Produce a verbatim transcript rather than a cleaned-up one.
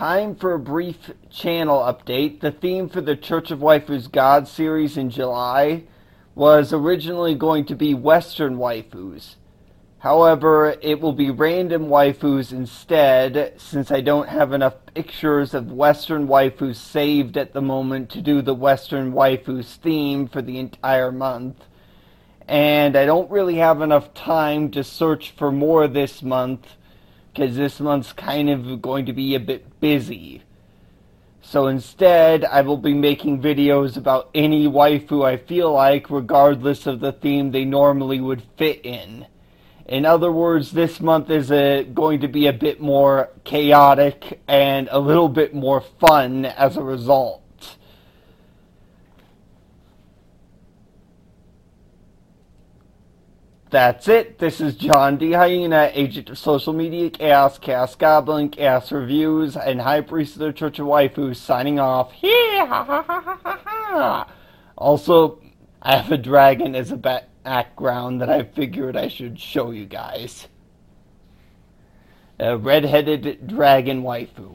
Time for a brief channel update. The theme for the Church of Waifus God series in July was originally going to be Western waifus. However, it will be random waifus instead, since I don't have enough pictures of Western waifus saved at the moment to do the Western waifus theme for the entire month. And I don't really have enough time to search for more this month, because this month's kind of going to be a bit busy. So instead, I will be making videos about any waifu I feel like, regardless of the theme they normally would fit in. In other words, this month is a, going to be a bit more chaotic and a little bit more fun as a result. That's it. This is John D. Hyena, agent of social media, Chaos, Chaos Goblin, Chaos Reviews, and High Priest of the Church of Waifus, signing off. Also, I have a dragon as a background that I figured I should show you guys. A red-headed dragon waifu.